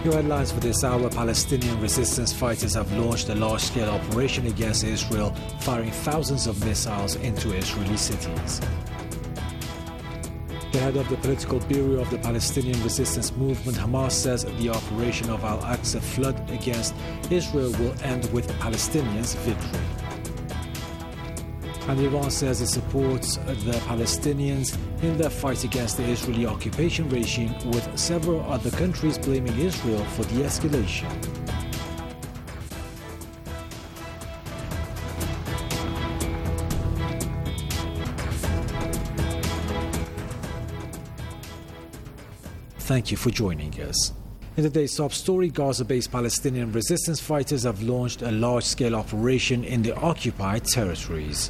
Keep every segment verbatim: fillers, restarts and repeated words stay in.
Your headlines for this hour: Palestinian resistance fighters have launched a large-scale operation against Israel, firing thousands of missiles into Israeli cities. The head of the political bureau of the Palestinian resistance movement, Hamas, says the operation of Al-Aqsa flood against Israel will end with Palestinians' victory. And Iran says it supports the Palestinians in their fight against the Israeli occupation regime, with several other countries blaming Israel for the escalation. Thank you for joining us. In today's top story, Gaza-based Palestinian resistance fighters have launched a large-scale operation in the occupied territories.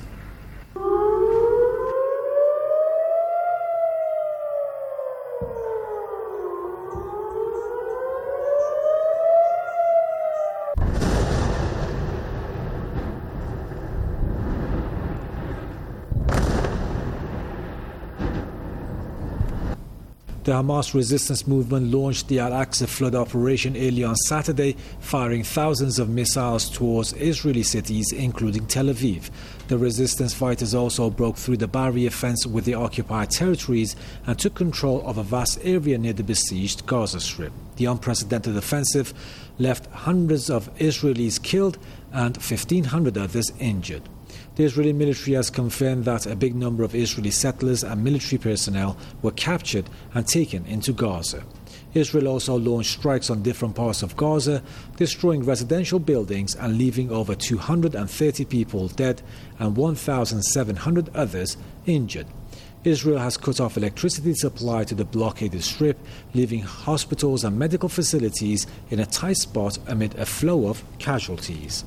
The Hamas resistance movement launched the Al-Aqsa flood operation early on Saturday, firing thousands of missiles towards Israeli cities, including Tel Aviv. The resistance fighters also broke through the barrier fence with the occupied territories and took control of a vast area near the besieged Gaza Strip. The unprecedented offensive left hundreds of Israelis killed and fifteen hundred others injured. The Israeli military has confirmed that a big number of Israeli settlers and military personnel were captured and taken into Gaza. Israel also launched strikes on different parts of Gaza, destroying residential buildings and leaving over two hundred thirty people dead and one thousand seven hundred others injured. Israel has cut off electricity supply to the blockaded strip, leaving hospitals and medical facilities in a tight spot amid a flow of casualties.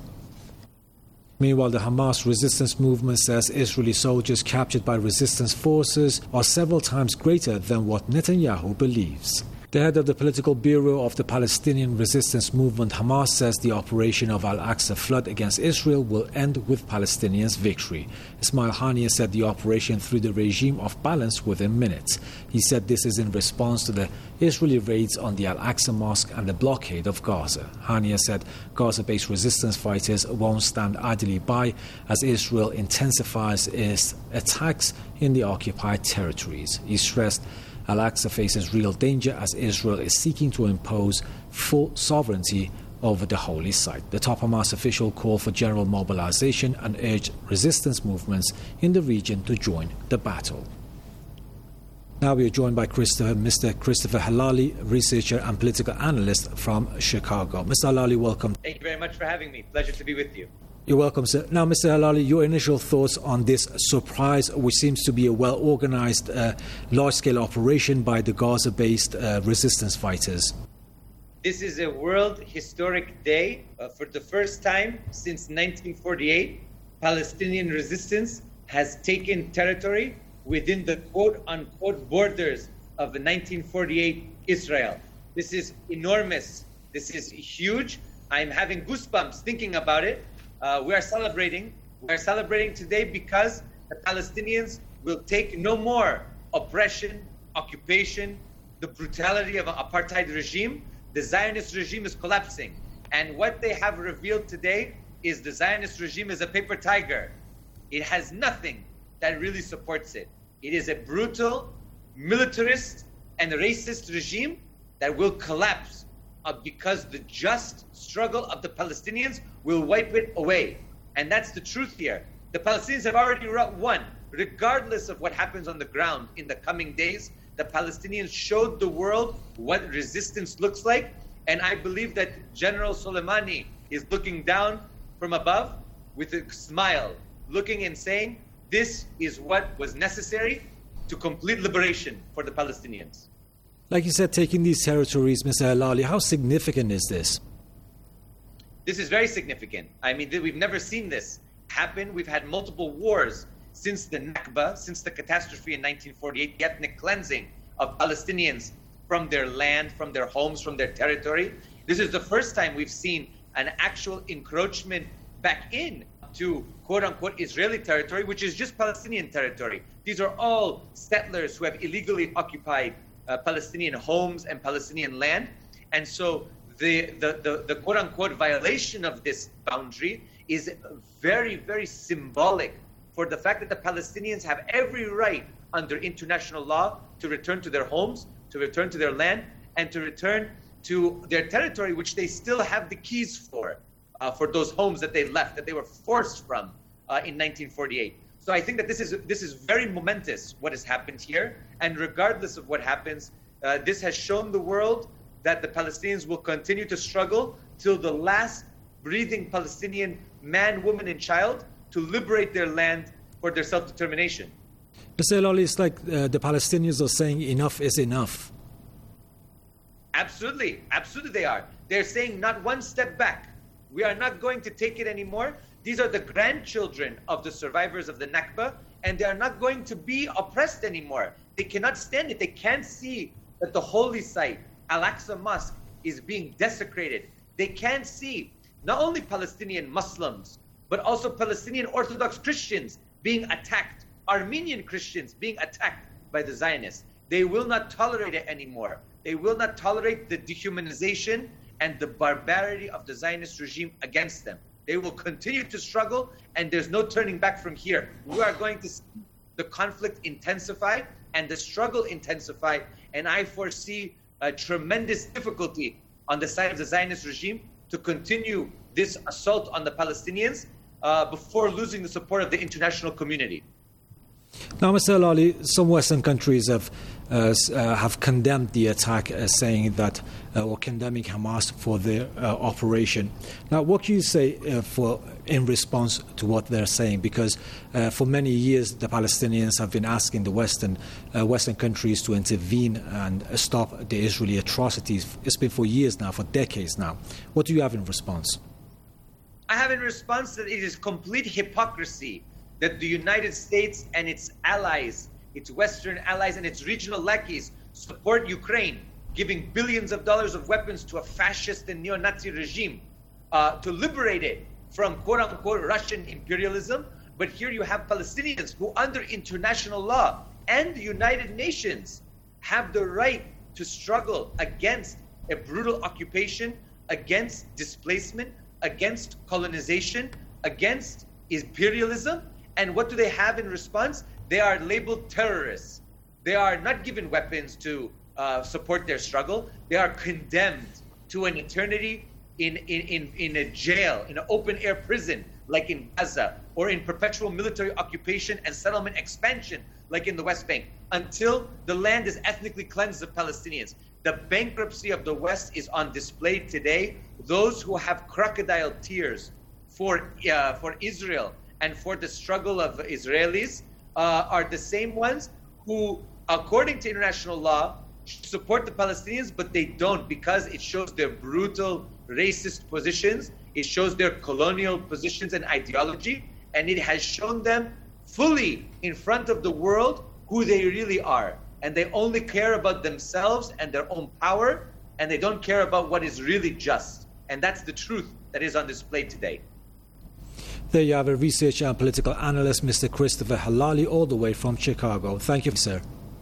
Meanwhile, the Hamas resistance movement says Israeli soldiers captured by resistance forces are several times greater than what Netanyahu believes. The head of the political bureau of the Palestinian resistance movement, Hamas, says the operation of Al-Aqsa flood against Israel will end with Palestinians' victory. Ismail Haniyeh said the operation threw the regime off balance within minutes. He said this is in response to the Israeli raids on the Al-Aqsa mosque and the blockade of Gaza. Haniyeh said Gaza-based resistance fighters won't stand idly by as Israel intensifies its attacks in the occupied territories. He stressed Al-Aqsa faces real danger as Israel is seeking to impose full sovereignty over the holy site. The top Hamas official called for general mobilization and urged resistance movements in the region to join the battle. Now we are joined by Christopher, Mister Christopher Helali, researcher and political analyst from Chicago. Mister Helali, welcome. Thank you very much for having me. Pleasure to be with you. You're welcome, sir. Now, Mister Helali, your initial thoughts on this surprise, which seems to be a well-organized, uh, large-scale operation by the Gaza-based uh, resistance fighters. This is a world historic day. Uh, for the first time since nineteen forty-eight, Palestinian resistance has taken territory within the quote-unquote borders of the nineteen forty-eight Israel. This is enormous. This is huge. I'm having goosebumps thinking about it. Uh, we are celebrating. We are celebrating today because the Palestinians will take no more oppression, occupation, the brutality of an apartheid regime. The Zionist regime is collapsing. And what they have revealed today is the Zionist regime is a paper tiger. It has nothing that really supports it. It is a brutal, militarist, and racist regime that will collapse uh, because the just struggle of the Palestinians will wipe it away. And that's the truth here. The Palestinians have already won. Regardless of what happens on the ground in the coming days, the Palestinians showed the world what resistance looks like. And I believe that General Soleimani is looking down from above with a smile, looking and saying, this is what was necessary to complete liberation for the Palestinians. Like you said, taking these territories, Mister Helali, how significant is this? This is very significant. I mean, we've never seen this happen. We've had multiple wars since the Nakba, since the catastrophe in nineteen forty-eight, the ethnic cleansing of Palestinians from their land, from their homes, from their territory. This is the first time we've seen an actual encroachment back in to quote-unquote Israeli territory, which is just Palestinian territory. These are all settlers who have illegally occupied uh, Palestinian homes and Palestinian land. And so the, the, the, the quote-unquote violation of this boundary is very, very symbolic for the fact that the Palestinians have every right under international law to return to their homes, to return to their land, and to return to their territory, which they still have the keys for, uh, for those homes that they left, that they were forced from uh, in nineteen forty-eight. So I think that this is this is very momentous, what has happened here. And regardless of what happens, uh, this has shown the world that the Palestinians will continue to struggle till the last breathing Palestinian man, woman, and child to liberate their land for their self-determination. Mister Elali, it's like uh, the Palestinians are saying enough is enough. Absolutely. Absolutely they are. They're saying not one step back. We are not going to take it anymore. These are the grandchildren of the survivors of the Nakba, and they are not going to be oppressed anymore. They cannot stand it. They can't see that the holy site, Al-Aqsa Mosque, is being desecrated. They can't see not only Palestinian Muslims, but also Palestinian Orthodox Christians being attacked, Armenian Christians being attacked by the Zionists. They will not tolerate it anymore. They will not tolerate the dehumanization and the barbarity of the Zionist regime against them. They will continue to struggle, and there's no turning back from here. We are going to see the conflict intensify and the struggle intensify, and I foresee a tremendous difficulty on the side of the Zionist regime to continue this assault on the Palestinians uh, before losing the support of the international community. Now, Mister Elali, some Western countries have uh, uh, have condemned the attack, uh, saying that, uh, or condemning Hamas for their uh, operation. Now, what can you say uh, for in response to what they're saying? Because uh, for many years, the Palestinians have been asking the Western uh, Western countries to intervene and uh, stop the Israeli atrocities. It's been for years now, for decades now. What do you have in response? I have in response that it is complete hypocrisy that the United States and its allies, its Western allies and its regional lackeys support Ukraine, giving billions of dollars of weapons to a fascist and neo-Nazi regime uh, to liberate it from quote-unquote Russian imperialism. But here you have Palestinians who, under international law and the United Nations, have the right to struggle against a brutal occupation, against displacement, against colonization, against imperialism. And what do they have in response? They are labeled terrorists. They are not given weapons to uh, support their struggle. They are condemned to an eternity in, in, in, in a jail, in an open-air prison, like in Gaza, or in perpetual military occupation and settlement expansion, like in the West Bank, until the land is ethnically cleansed of Palestinians. The bankruptcy of the West is on display today. Those who have crocodile tears for, uh, for Israel and for the struggle of Israelis uh, are the same ones who, according to international law, support the Palestinians, but they don't, because it shows their brutal, racist positions, it shows their colonial positions and ideology, and it has shown them fully in front of the world who they really are. And they only care about themselves and their own power, and they don't care about what is really just. And that's the truth that is on display today. There you have a researcher and political analyst, Mister Christopher Helali, all the way from Chicago. Thank you, sir.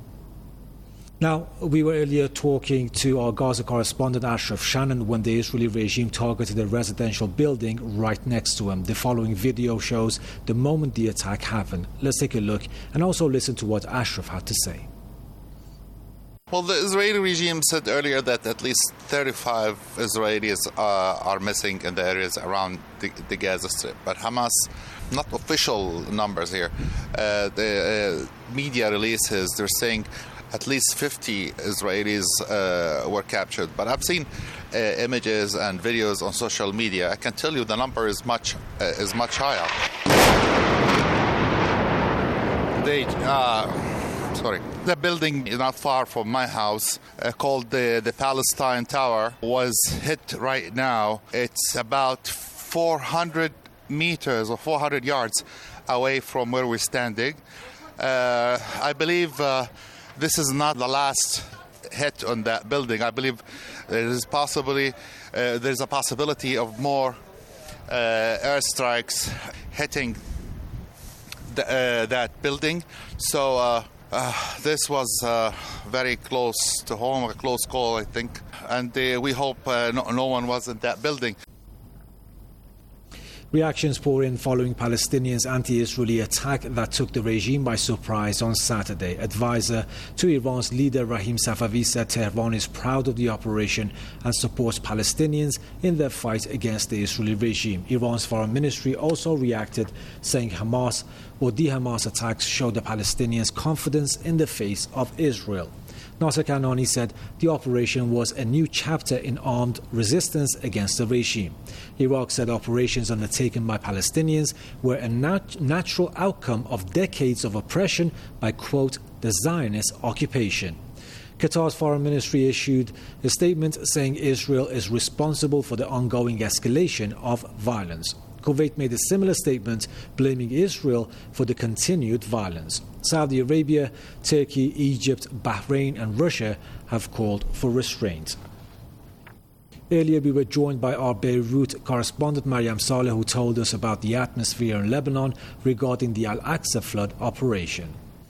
Now, we were earlier talking to our Gaza correspondent, Ashraf Shannon, when the Israeli regime targeted a residential building right next to him. The following video shows the moment the attack happened. Let's take a look and also listen to what Ashraf had to say. Well, the Israeli regime said earlier that at least thirty-five Israelis uh, are missing in the areas around the, the Gaza Strip. But Hamas, not official numbers here, uh, the uh, media releases, they're saying at least fifty Israelis uh, were captured. But I've seen uh, images and videos on social media. I can tell you the number is much uh, is much higher. They... Uh, Sorry. The building not far from my house uh, called the, the Palestine Tower was hit right now. It's about four hundred meters or four hundred yards away from where we're standing. Uh, I believe uh, this is not the last hit on that building. I believe there is possibly uh, there's a possibility of more uh, airstrikes hitting the, uh, that building. So. Uh, Uh, this was uh, very close to home, a close call, I think. and uh, we hope uh, no, no one was in that building. Reactions pour in following Palestinians' anti-Israeli attack that took the regime by surprise on Saturday. Advisor to Iran's leader Rahim Safavi said Tehran is proud of the operation and supports Palestinians in their fight against the Israeli regime. Iran's foreign ministry also reacted, saying Hamas or the Hamas attacks show the Palestinians' confidence in the face of Israel. Nasser Kanani said the operation was a new chapter in armed resistance against the regime. Iraq said operations undertaken by Palestinians were a nat- natural outcome of decades of oppression by, quote, the Zionist occupation. Qatar's foreign ministry issued a statement saying Israel is responsible for the ongoing escalation of violence. Kuwait made a similar statement blaming Israel for the continued violence. Saudi Arabia, Turkey, Egypt, Bahrain and Russia have called for restraint. Earlier we were joined by our Beirut correspondent Mariam Saleh, who told us about the atmosphere in Lebanon regarding the Al-Aqsa flood operation.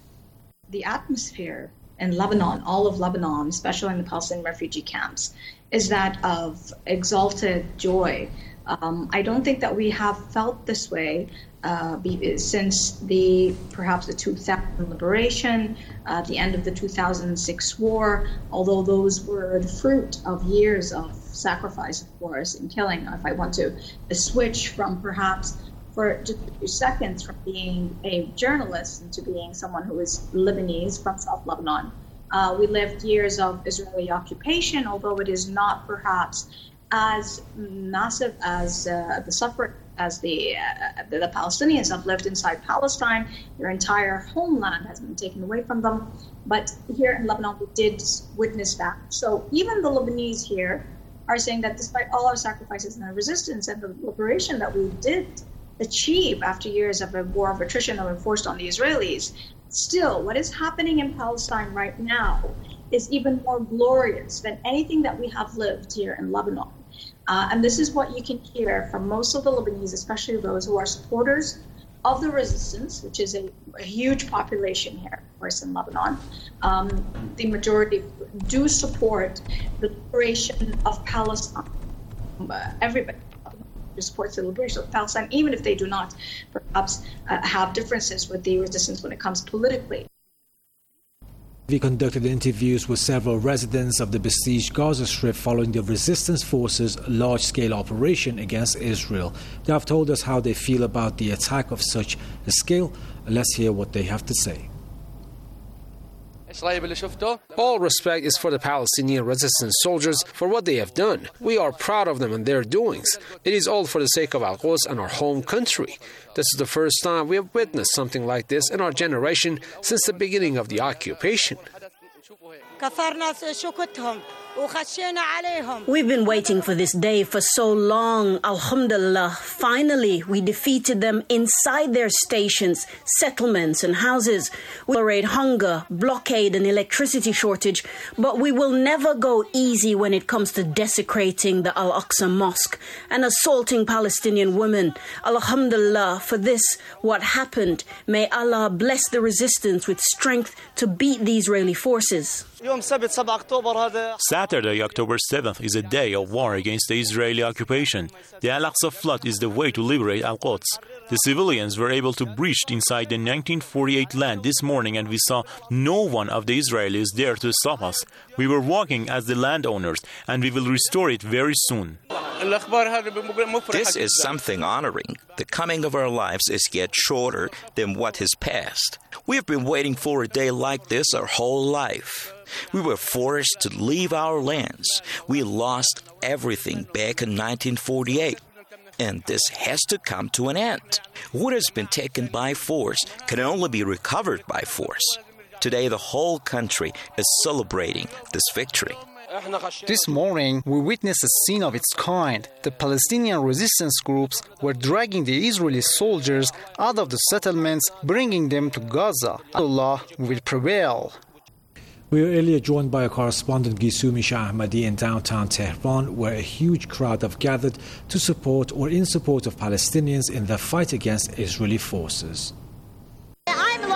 The atmosphere in Lebanon, all of Lebanon, especially in the Palestinian refugee camps, is that of exalted joy. Um, I don't think that we have felt this way uh, be, since the perhaps the two thousand liberation, uh, the end of the two thousand six war, although those were the fruit of years of sacrifice, of course, and killing. If I want to switch from perhaps for just a few seconds from being a journalist into being someone who is Lebanese from South Lebanon, uh, we lived years of Israeli occupation, although it is not perhaps as massive as uh, the suffering as the, uh, the the Palestinians have lived inside Palestine. Their entire homeland has been taken away from them. But here in Lebanon, we did witness that. So even the Lebanese here are saying that despite all our sacrifices and our resistance and the liberation that we did achieve after years of a war of attrition that were forced on the Israelis, still what is happening in Palestine right now is even more glorious than anything that we have lived here in Lebanon. Uh, and this is what you can hear from most of the Lebanese, especially those who are supporters of the resistance, which is a, a huge population here, of course, in Lebanon. Um, the majority do support the liberation of Palestine. Uh, everybody supports the liberation of Palestine, even if they do not perhaps uh, have differences with the resistance when it comes politically. We conducted interviews with several residents of the besieged Gaza Strip following the resistance forces' large-scale operation against Israel. They have told us how they feel about the attack of such a scale. Let's hear what they have to say. All respect is for the Palestinian resistance soldiers for what they have done. We are proud of them and their doings. It is all for the sake of Al-Quds and our home country. This is the first time we have witnessed something like this in our generation since the beginning of the occupation. We've been waiting for this day for so long. Alhamdulillah, finally we defeated them inside their stations, settlements and houses. We tolerate hunger, blockade and electricity shortage, but we will never go easy when it comes to desecrating the Al-Aqsa Mosque and assaulting Palestinian women. Alhamdulillah, for this, what happened. May Allah bless the resistance with strength to beat the Israeli forces. Saturday, October seventh, is a day of war against the Israeli occupation. The Al-Aqsa flood is the way to liberate Al-Quds. The civilians were able to breach inside the nineteen forty-eight land this morning, and we saw no one of the Israelis there to stop us. We were walking as the landowners, and we will restore it very soon. This is something honoring. The coming of our lives is yet shorter than what has passed. We have been waiting for a day like this our whole life. We were forced to leave our lands. We lost everything back in nineteen forty-eight. And this has to come to an end. What has been taken by force can only be recovered by force. Today, the whole country is celebrating this victory. This morning, we witnessed a scene of its kind. The Palestinian resistance groups were dragging the Israeli soldiers out of the settlements, bringing them to Gaza. Allah will prevail. We were earlier joined by a correspondent, Gisumi Shah Ahmadi, in downtown Tehran, where a huge crowd have gathered to support or in support of Palestinians in their fight against Israeli forces. I'm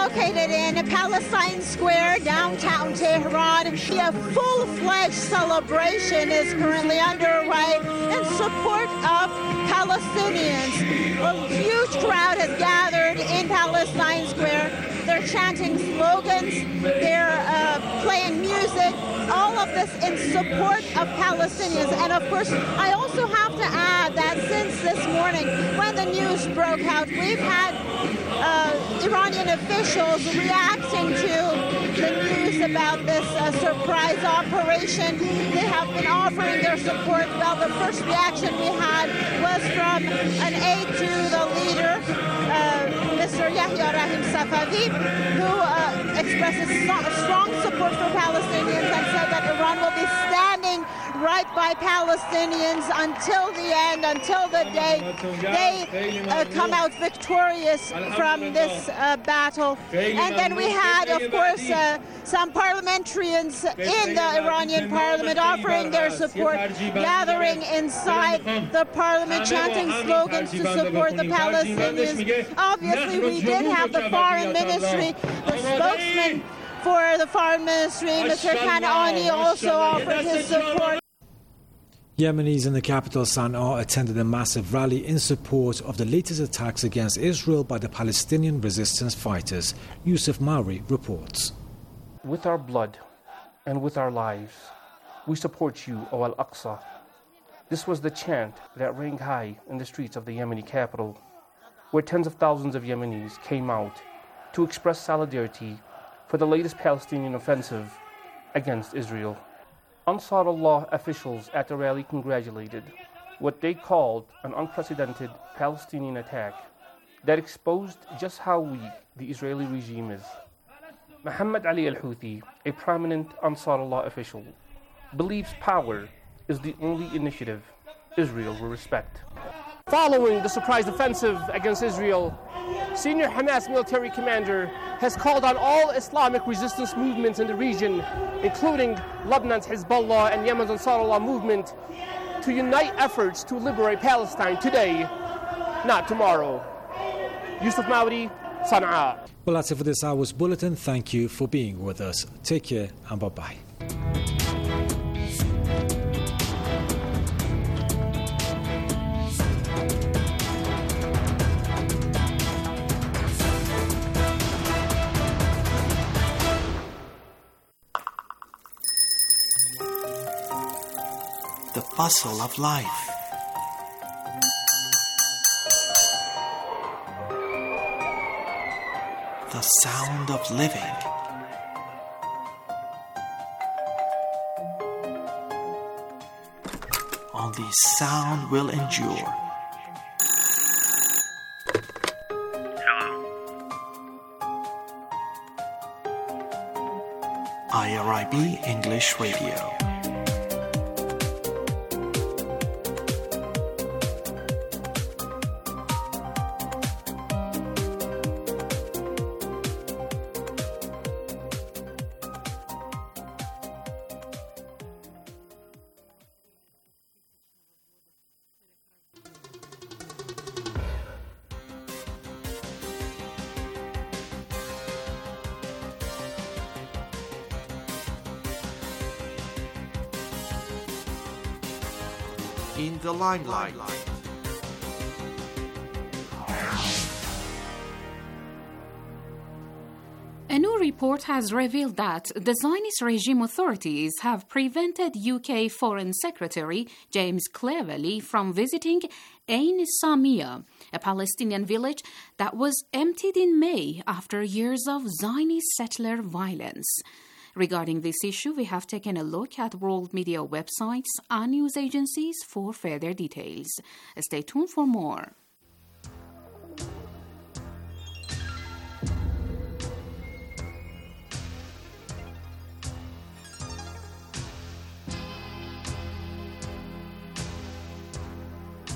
located in Palestine Square, downtown Tehran. A full-fledged celebration is currently underway in support of Palestinians. A huge crowd has gathered in Palestine Square. They're chanting slogans, they're uh, playing music, all of this in support of Palestinians. And of course, I also have to add that since this morning, when the news broke out, we've had uh, Iranian officials reacting to the news about this uh, surprise operation. They have been offering their support. Well, the first reaction we had was from an aide to the leader, uh, Mister Yahya Rahim Safavi, who uh, expresses strong support for Palestinians and said that Iran will be standing right by Palestinians until the end, until the day they uh, come out victorious from this uh, battle. And then we had, of course, uh, some parliamentarians in the Iranian parliament offering their support, gathering inside the parliament, chanting slogans to support the Palestinians. Obviously, we did have the foreign ministry, the spokesman for the foreign ministry, Mister Kanani, also offered his support. Yemenis in the capital Sana'a attended a massive rally in support of the latest attacks against Israel by the Palestinian resistance fighters. Yusuf Mauri reports. With our blood and with our lives, we support you, O Al-Aqsa. This was the chant that rang high in the streets of the Yemeni capital, where tens of thousands of Yemenis came out to express solidarity for the latest Palestinian offensive against Israel. Ansar Allah officials at the rally congratulated what they called an unprecedented Palestinian attack that exposed just how weak the Israeli regime is. Muhammad Ali al-Houthi, a prominent Ansar Allah official, believes power is the only initiative Israel will respect. Following the surprise offensive against Israel, senior Hamas military commander has called on all Islamic resistance movements in the region, including Lebanon's Hezbollah and Yemen's Ansarullah movement, to unite efforts to liberate Palestine today, not tomorrow. Yusuf Maudi, Sana'a. Well, that's it for this hour's bulletin. Thank you for being with us. Take care and bye-bye. The bustle of life. The sound of living. Only sound will endure. I R I B English Radio. In the limelight. A new report has revealed that the Zionist regime authorities have prevented U K Foreign Secretary James Cleverly from visiting Ain Samia, a Palestinian village that was emptied in May after years of Zionist settler violence. Regarding this issue, we have taken a look at world media websites and news agencies for further details. Stay tuned for more.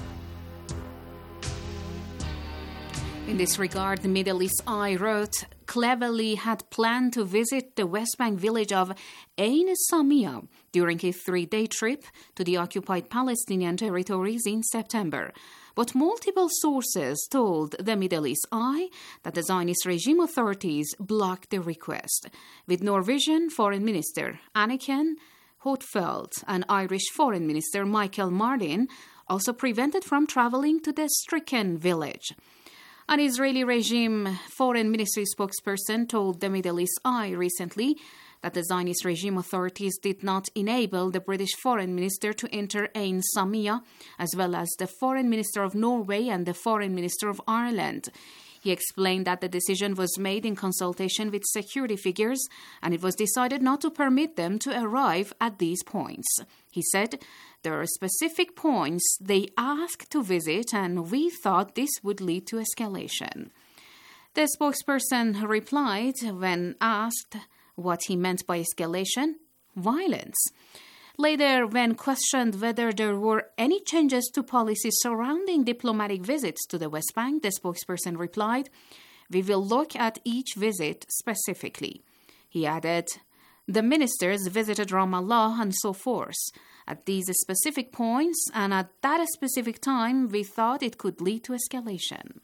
In this regard, the Middle East Eye wrote, Cleverly had planned to visit the West Bank village of Ain Samia during his three-day trip to the occupied Palestinian territories in September. But multiple sources told the Middle East Eye that the Zionist regime authorities blocked the request, with Norwegian Foreign Minister Anniken Huitfeldt and Irish Foreign Minister Michael Martin also prevented from traveling to the stricken village. An Israeli regime foreign ministry spokesperson told the Middle East Eye recently that the Zionist regime authorities did not enable the British foreign minister to enter Ain Samia, as well as the foreign minister of Norway and the foreign minister of Ireland. He explained that the decision was made in consultation with security figures, and it was decided not to permit them to arrive at these points. He said, "There are specific points they asked to visit, and we thought this would lead to escalation." The spokesperson replied when asked what he meant by escalation: violence. Later, when questioned whether there were any changes to policies surrounding diplomatic visits to the West Bank, the spokesperson replied, "We will look at each visit specifically." He added, "The ministers visited Ramallah and so forth. At these specific points and at that specific time, we thought it could lead to escalation."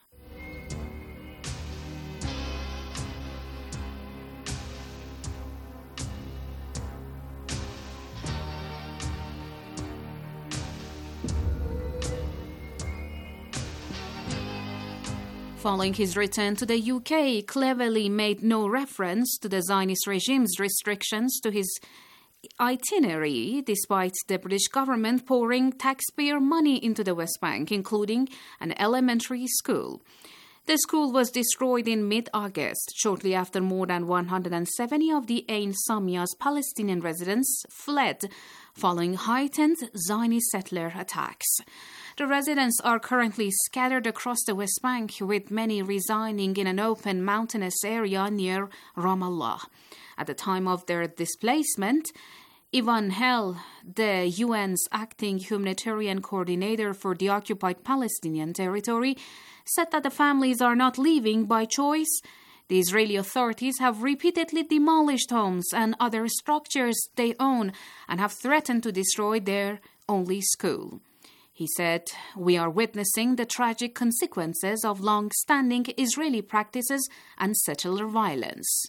Following his return to the U K, Cleverly made no reference to the Zionist regime's restrictions to his itinerary, despite the British government pouring taxpayer money into the West Bank, including an elementary school. The school was destroyed in mid-August, shortly after more than one hundred seventy of the Ain Samia's Palestinian residents fled following heightened Zionist settler attacks. The residents are currently scattered across the West Bank, with many residing in an open mountainous area near Ramallah. At the time of their displacement, Ivan Hell, the U N's acting humanitarian coordinator for the occupied Palestinian territory, said that the families are not leaving by choice. The Israeli authorities have repeatedly demolished homes and other structures they own and have threatened to destroy their only school. He said, "We are witnessing the tragic consequences of long-standing Israeli practices and settler violence."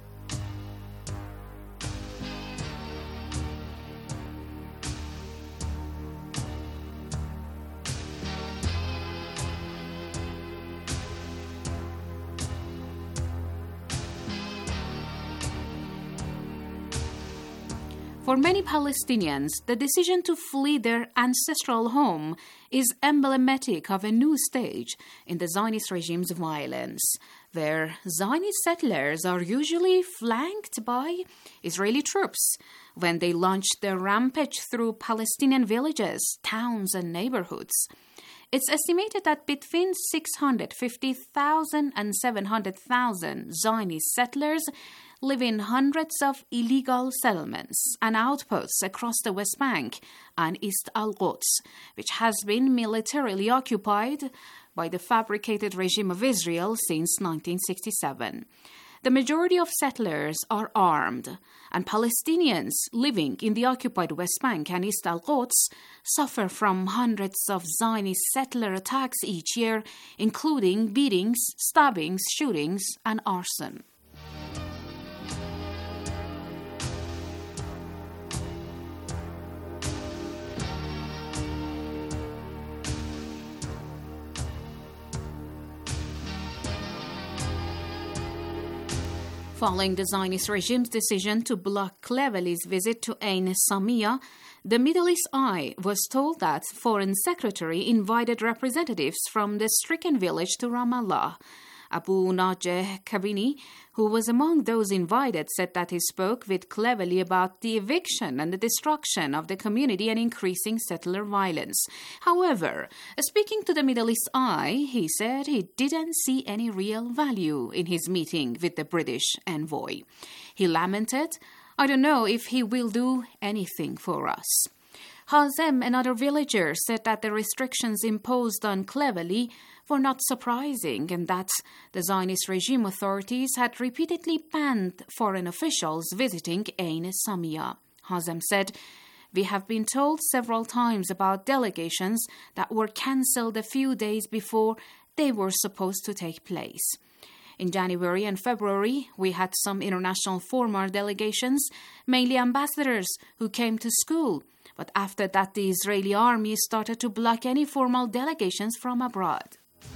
For many Palestinians, the decision to flee their ancestral home is emblematic of a new stage in the Zionist regime's violence, where Zionist settlers are usually flanked by Israeli troops when they launch their rampage through Palestinian villages, towns, and neighborhoods. It's estimated that between six hundred fifty thousand and seven hundred thousand Zionist settlers live in hundreds of illegal settlements and outposts across the West Bank and East Al-Quds, which has been militarily occupied by the fabricated regime of Israel since nineteen sixty-seven. The majority of settlers are armed, and Palestinians living in the occupied West Bank and East Al-Quds suffer from hundreds of Zionist settler attacks each year, including beatings, stabbings, shootings, and arson. Following the Zionist regime's decision to block Cleverly's visit to Ain Samia, the Middle East Eye was told that Foreign Secretary invited representatives from the stricken village to Ramallah. Abu Najeh Kabini, who was among those invited, said that he spoke with Cleverly about the eviction and the destruction of the community and increasing settler violence. However, speaking to the Middle East Eye, he said he didn't see any real value in his meeting with the British envoy. He lamented, "I don't know if he will do anything for us." Hazem, another villager, said that the restrictions imposed on Cleverly were not surprising and that the Zionist regime authorities had repeatedly banned foreign officials visiting Ain Samia. Hazem said, "We have been told several times about delegations that were cancelled a few days before they were supposed to take place. In January and February, we had some international former delegations, mainly ambassadors, who came to school. But after that, the Israeli army started to block any formal delegations from abroad."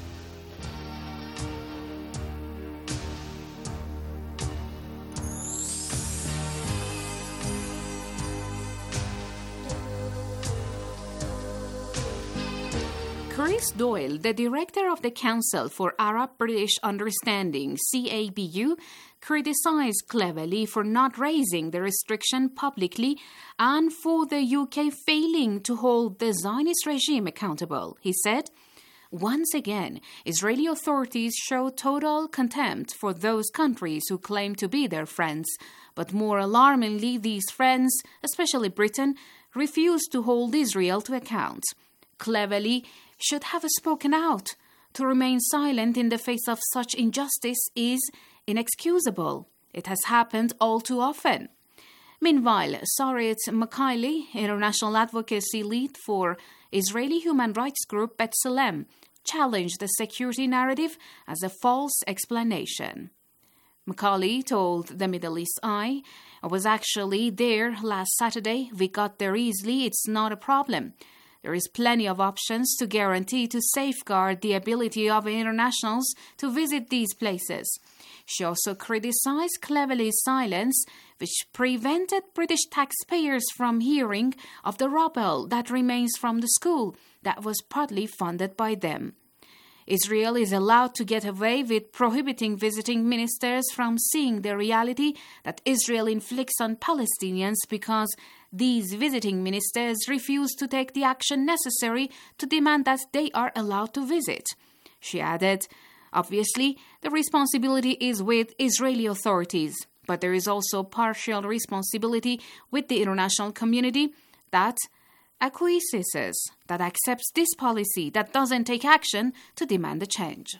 Chris Doyle, the director of the Council for Arab-British Understanding, C A B U, criticized Cleverly for not raising the restriction publicly and for the U K failing to hold the Zionist regime accountable. He said, "Once again, Israeli authorities show total contempt for those countries who claim to be their friends. But more alarmingly, these friends, especially Britain, refuse to hold Israel to account. Cleverly should have spoken out. To remain silent in the face of such injustice is inexcusable. It has happened all too often." Meanwhile, Sarit Mikhaili, international advocacy lead for Israeli human rights group B'Tselem, challenged the security narrative as a false explanation. Mikhaili told the Middle East Eye, "I was actually there last Saturday. We got there easily. It's not a problem. There is plenty of options to guarantee to safeguard the ability of internationals to visit these places." She also criticized Cleverly's silence, which prevented British taxpayers from hearing of the rubble that remains from the school that was partly funded by them. Israel is allowed to get away with prohibiting visiting ministers from seeing the reality that Israel inflicts on Palestinians because these visiting ministers refuse to take the action necessary to demand that they are allowed to visit. She added, "Obviously, the responsibility is with Israeli authorities, but there is also partial responsibility with the international community that acquiesces, that accepts this policy, that doesn't take action to demand a change."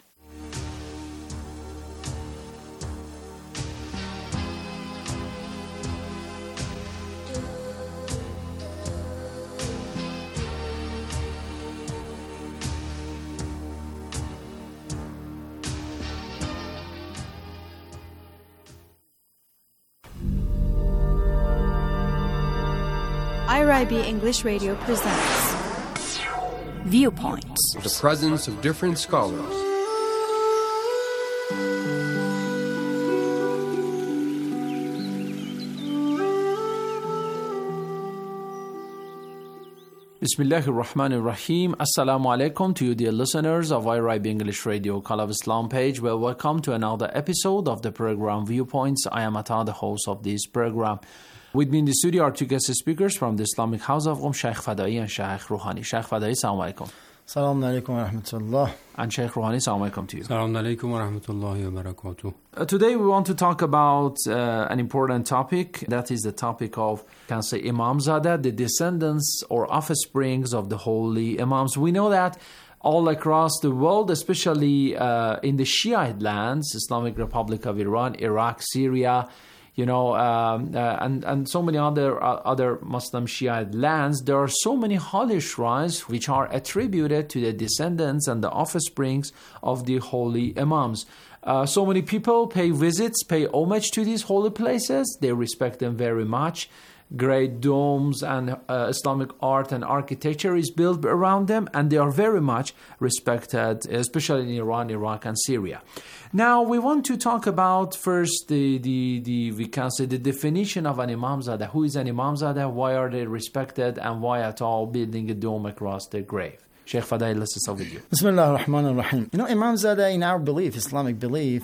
I R I B English Radio presents Viewpoints. The presence of different scholars. Bismillahir Rahmanir Rahim. Assalamu alaikum to you, dear listeners of I R I B English Radio Call of Islam page. Well, welcome to another episode of the program Viewpoints. I am Ata, the host of this program. With me in the studio are two guest speakers from the Islamic House of Qom, Sheikh Fadai and Sheikh Rouhani. Sheikh Fadai, Assalamu alaikum. Assalamu alaikum wa rahmatullah. And Sheikh Rouhani, Assalamu alaikum to you. Assalamu alaikum wa rahmatullahi wa barakatuh. Uh, today we want to talk about uh, an important topic. That is the topic of, can say, Imamzada, the descendants or offsprings of the holy Imams. We know that all across the world, especially uh, in the Shiite lands, Islamic Republic of Iran, Iraq, Syria, you know, um, uh, and, and so many other uh, other Muslim Shiite lands, there are so many holy shrines which are attributed to the descendants and the offsprings of the holy Imams. Uh, so many people pay visits, pay homage to these holy places. They respect them very much. Great domes and uh, Islamic art and architecture is built around them, and they are very much respected, especially in Iran, Iraq, and Syria. Now, we want to talk about first the, the, the we can say the definition of an Imamzada. Who is an Imamzada? Why are they respected? And why at all building a dome across their grave? Sheikh Fadai, let's start with you. Bismillah ar-Rahman ar-Rahim. You know, Imamzada, in our belief, Islamic belief,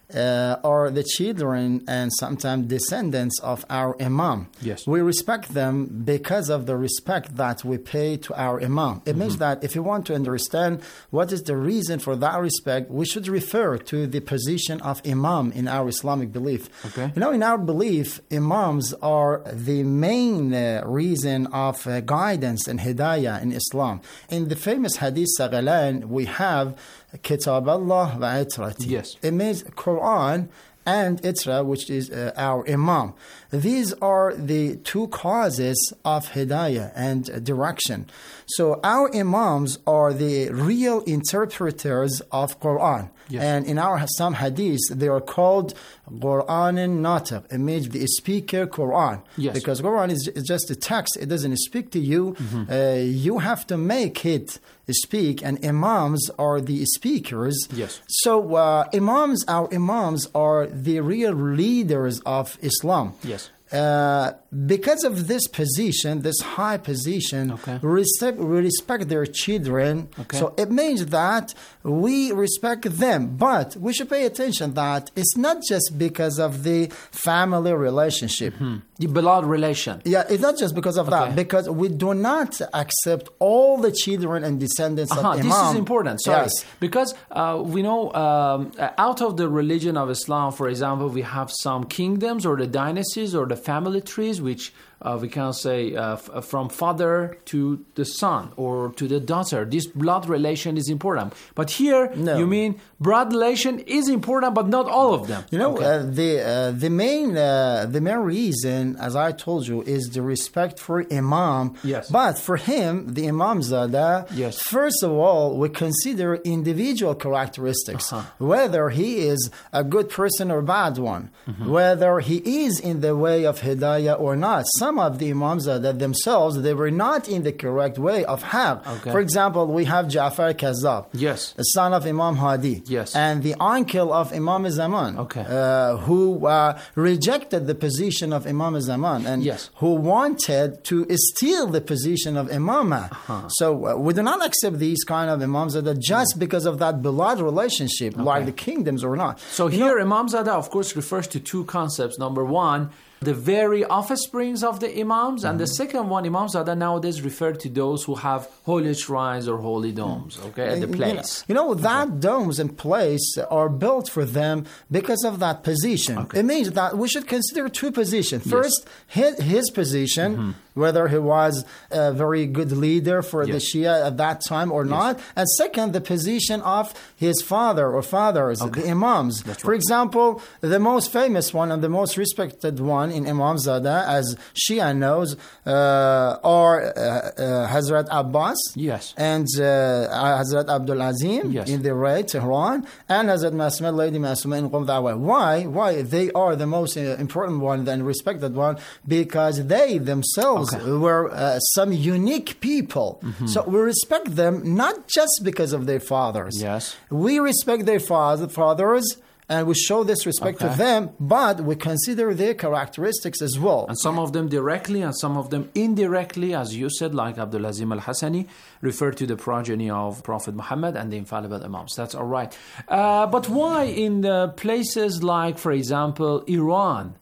uh, are the children and sometimes descendants of our Imam. Yes. We respect them because of the respect that we pay to our Imam. It mm-hmm. means that if you want to understand what is the reason for that respect, we should refer to the position of Imam in our Islamic belief. Okay. You know, in our belief, Imams are the main uh, reason of uh, guidance and hidayah in Islam. In the famous Hadith Saghalan, we have Kitab Allah wa Itrati. Yes. It means Quran and Itra, which is uh, our Imam. These are the two causes of hidayah and uh, direction. So our Imams are the real interpreters of Quran. Yes. And in our some hadiths, they are called Quran and Natiq. It means the speaker Quran. Yes. Because Quran is, is just a text. It doesn't speak to you. Mm-hmm. Uh, you have to make it speak. And Imams are the speakers. Yes. So uh, Imams, our Imams are the real leaders of Islam. Yes. Uh, because of this position, this high position, okay. we, respect, we respect their children. Okay. So it means that we respect them. But we should pay attention that it's not just because of the family relationship. Mm-hmm. The blood relation. Yeah, it's not just because of okay. that. Because we do not accept all the children and descendants uh-huh. of Imam. This is important. Sorry. Yes. Because uh, we know um, out of the religion of Islam, for example, we have some kingdoms or the dynasties or the family trees, which uh, we can say uh, f- from father to the son or to the daughter. This blood relation is important. But here, no. you mean blood relation is important, but not all of them. You know, okay. uh, the uh, the main uh, the main reason, as I told you, is the respect for Imam. Yes. But for him, the Imam Zada, yes. first of all, we consider individual characteristics, uh-huh. whether he is a good person or bad one, mm-hmm. whether he is in the way of Hidayah or not. Some of the Imams that themselves, they were not in the correct way of Haqq. Okay. For example, we have Ja'far Kazzab, yes. the son of Imam Hadi, yes. and the uncle of Imam Zaman, okay. uh, who uh, rejected the position of Imam Zaman and yes. who wanted to steal the position of Imamah. Uh-huh. So uh, we do not accept these kind of Imam Zada just because of that blood relationship, okay. like the kingdoms or not. So you here, know, Imam Zada, of course, refers to two concepts. Number one, the very offsprings of the Imams, mm-hmm. and the second one, Imam Zada nowadays refer to those who have holy shrines or holy domes, okay, at the place. You know, you know that okay. domes and place are built for them because of that position. Okay. It means that we should consider two positions. Yes. First, his, his position, mm-hmm. whether he was a very good leader for yes. the Shia at that time or yes. not. And second, the position of his father or fathers, okay. the Imams. That's for right. example, the most famous one and the most respected one in Imam Zada, as Shia knows, uh, are uh, uh, Hazrat Abbas yes. and uh, Hazrat Abdul Azim yes. in the Ray, Tehran, and Hazrat Masuma, Lady Masuma in Qum Dawah. Why? Why? They are the most uh, important one and respected one because they themselves okay. were uh, some unique people. Mm-hmm. So we respect them not just because of their fathers. Yes. We respect their father, fathers and we show this respect okay. to them, but we consider their characteristics as well. And some of them directly and some of them indirectly, as you said, like Abdul Azim al-Hassani, refer to the progeny of Prophet Muhammad and the infallible Imams. That's all right. Uh, but why in the places like, for example, Iran,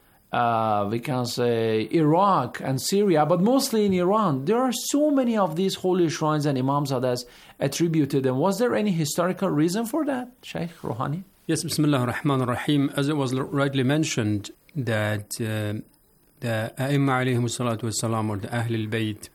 Uh, we can say Iraq and Syria, but mostly in Iran, there are so many of these holy shrines and Imam Zadas attributed. And was there any historical reason for that, Sheikh Rouhani? Yes, Bismillah ar-Rahman ar-Rahim. As it was rightly mentioned, that uh, the A'imma alayhim salatu wassalam, or the Ahl al-Bayt,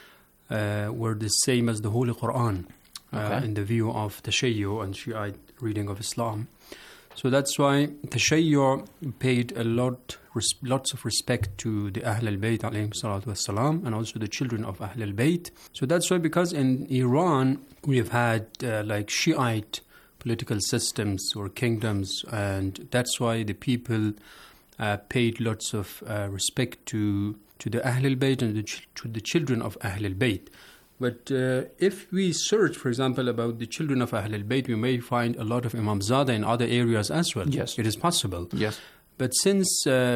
uh, were the same as the Holy Quran uh, okay. in the view of Tashayyu and Shiite reading of Islam. So that's why Tashayyu paid a lot, res- lots of respect to the Ahl al-Bayt alayhim salatu wassalam, and also the children of Ahl al-Bayt. So that's why, because in Iran we have had uh, like Shiite political systems or kingdoms, and that's why the people uh, paid lots of uh, respect to to the Ahl al-Bayt and the ch- to the children of Ahl al-Bayt. But uh, if we search, for example, about the children of Ahl al-Bayt, we may find a lot of Imam Zada in other areas as well. Yes. It is possible. Yes. But since uh,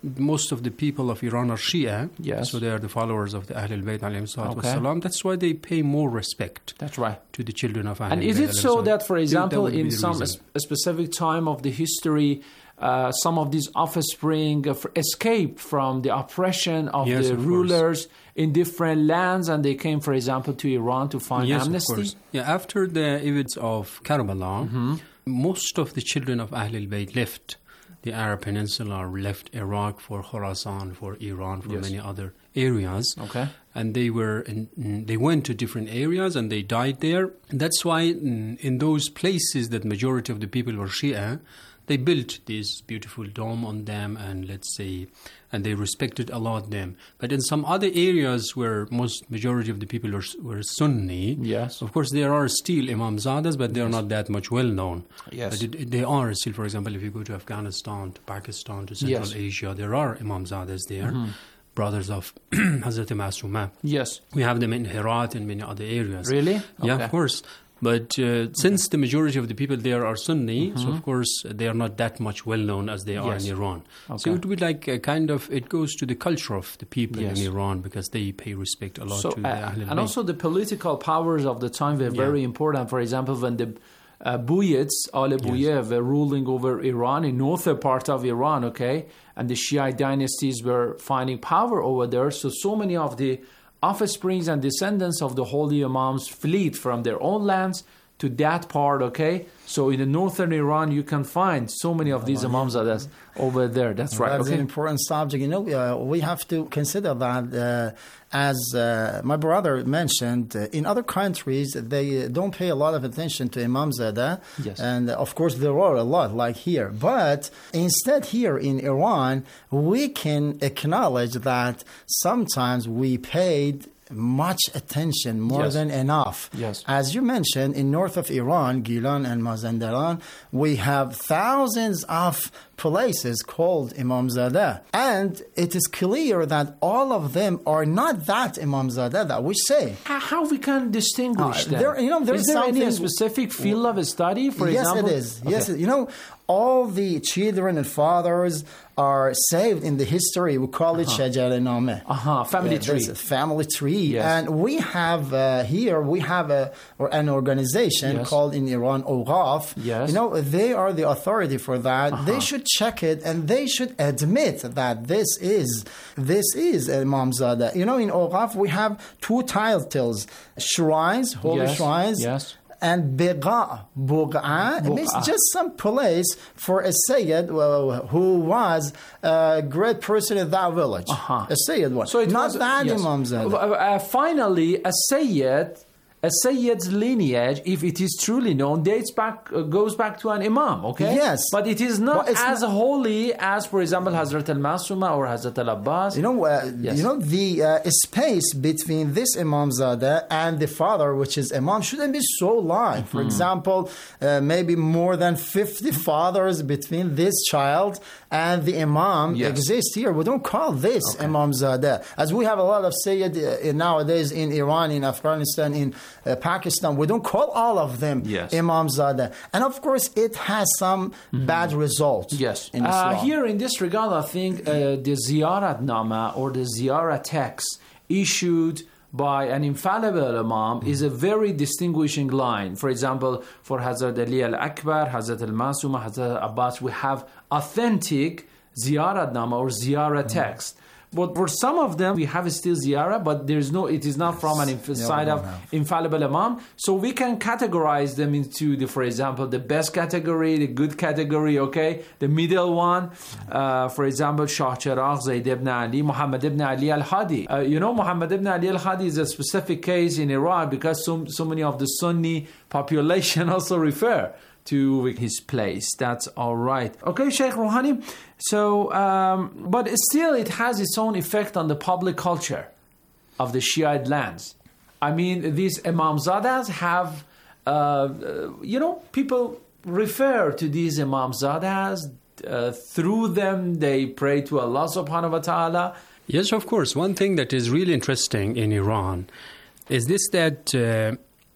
most of the people of Iran are Shia. Yes. So they are the followers of the Ahlul Bayt alayhim salatu Okay. wassalam. That's why they pay more respect. That's right. To the children of Ahlul And Bayt is it alayhim so salam. that, for That example, would be in the some reason. a specific time of the history, uh, some of these offspring uh, escaped from the oppression of Yes, the of course. rulers in different lands, and they came, for example, to Iran to find Yes, amnesty? of course. Yeah, after the events of Karbala, Mm-hmm. most of the children of Ahlul Bayt left the Arab Peninsula, left Iraq for Khorasan, for Iran, for Yes. many other areas. Okay. And they were in, mm, they went to different areas and they died there. And that's why mm, in those places that majority of the people were Shia, they built this beautiful dome on them, and let's say, and they respected a lot them. But in some other areas where most majority of the people were, were Sunni, yes, of course there are still Imamzadas, but they are not that much well known. Yes. But it, it- they are still, for example, if you go to Afghanistan, to Pakistan, to Central Yes. Asia, there are Imamzadas there, Mhm. brothers of Hazrat Masuma. Yes. We have them in Herat and many other areas. Really? Yeah, Okay. of course. But uh, since the majority of the people there are Sunni, so Mhm. of course they are not that much well known as they are Yes. in Iran. Okay. So it would be like a kind of, it goes to the culture of the people Yes. in Iran because they pay respect a lot So, to the uh, Ahlul and Bayt. also the political powers of the time were Yeah. very important. For example, when the uh, Buyids, Al Buyid, were ruling over Iran, in northern part of Iran, okay, and the Shiite dynasties were finding power over there. So, so many of the offsprings and descendants of the holy imams fled from their own lands to that part, okay? So in the northern Iran, you can find so many of these imamzadas over there. That's right. That's okay? an important subject. You know, uh, we have to consider that, uh, as uh, my brother mentioned, uh, in other countries, they don't pay a lot of attention to Imamzada. Yes. And uh, of course, there are a lot like here. But instead, here in Iran, we can acknowledge that sometimes we paid much attention, more Yes. than enough. Yes. As you mentioned, in north of Iran, Gilan and Mazandaran, we have thousands of places called Imamzada. And it is clear that all of them are not that Imamzada that we say. How, how we can distinguish Uh, them? there- you know, there's is there any something- specific field of study, for yes, example? it is. Yes, Okay. you know, all the children and fathers are saved in the history. We call it Shajaranameh. Uh-huh, family Yeah, there's tree. a family tree. Yes. And we have uh, here, we have a, or an organization Yes. called in Iran, Oghaf. Yes. You know, they are the authority for that. Uh-huh. They should check it and they should admit that this is, this is Imamzada. You know, in Oghaf, we have two titles, shrines, holy Yes. shrines. Yes. And Biqa, Buqa, it means Buqa. just some place for a Sayyid uh, who was a great person in that village. Uh-huh. A Sayyid one. So it Not was, that yes. Imamzada. Uh, uh, finally, a Sayyid, a Sayyid's lineage, if it is truly known, dates back, uh, goes back to an Imam, okay? Yes. But it is not But it's as not- holy as, for example, Hazrat al-Masuma or Hazrat al-Abbas. You know, uh, Yes. you know the uh, space between this Imamzada and the father, which is Imam, shouldn't be so long. For Mm-hmm. example, uh, maybe more than fifty fathers between this child and the Imam Yes. exist here. We don't call this Imamzada. As we have a lot of Sayyid uh, nowadays in Iran, in Afghanistan, in uh, Pakistan, we don't call all of them Yes. Imamzada. And of course, it has some bad results. Yes. in Uh, Islam. here in this regard, I think uh, the Ziyarat Nama or the Ziyarah text issued by an infallible Imam is a very distinguishing line. For example, for Hazrat Ali al-Akbar, Hazrat al-Masuma, Hazrat Abbas, we have authentic Ziyarat Nama or Ziyarah text. But for some of them, we have still ziyarah, but there's no. It is not from an inf- Yeah, side we of don't have. infallible imam. So we can categorize them into the, for example, the best category, the good category. Okay, the middle one. Uh, for example, Shah Chiragh, Zayd ibn Ali, Muhammad ibn Ali al-Hadi. Uh, you know, Muhammad ibn Ali al-Hadi is a specific case in Iran because so so many of the Sunni population also refer to his place. That's all right. Okay, Sheikh Rouhani. So, um, but still, it has its own effect on the public culture of the Shiite lands. I mean, these Imamzadas have, uh, uh, you know, people refer to these Imamzadas. Uh, through them, they pray to Allah subhanahu wa ta'ala. Yes, of course. One thing that is really interesting in Iran is this, that uh,